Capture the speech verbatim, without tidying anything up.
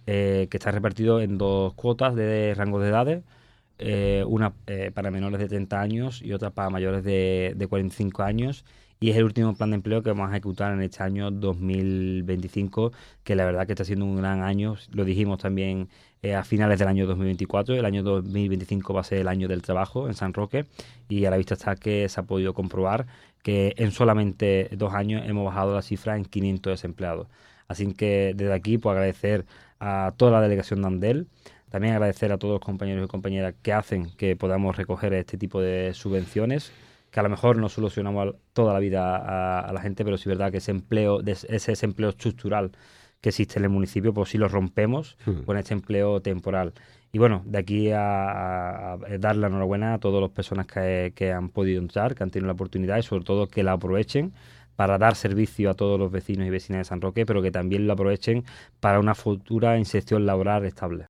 eh, que está repartido en dos cuotas de rangos de edades, eh, una eh, para menores de treinta años y otra para mayores de, de cuarenta y cinco años. Y es el último plan de empleo que vamos a ejecutar en este año dos mil veinticinco, que la verdad que está siendo un gran año. Lo dijimos también eh, a finales del año dos mil veinticuatro. El año dos mil veinticinco va a ser el año del trabajo en San Roque, y a la vista está que se ha podido comprobar que en solamente dos años hemos bajado la cifra en quinientos desempleados. Así que desde aquí, pues agradecer a toda la delegación de Andel. También agradecer a todos los compañeros y compañeras que hacen que podamos recoger este tipo de subvenciones, que a lo mejor no solucionamos toda la vida a, a la gente, pero sí es verdad que ese empleo, ese desempleo estructural que existe en el municipio, pues sí lo rompemos Mm. con este empleo temporal. Y bueno, de aquí a, a- a dar la enhorabuena a todas las personas que, que han podido entrar, que han tenido la oportunidad, y sobre todo que la aprovechen para dar servicio a todos los vecinos y vecinas de San Roque, pero que también lo aprovechen para una futura inserción laboral estable.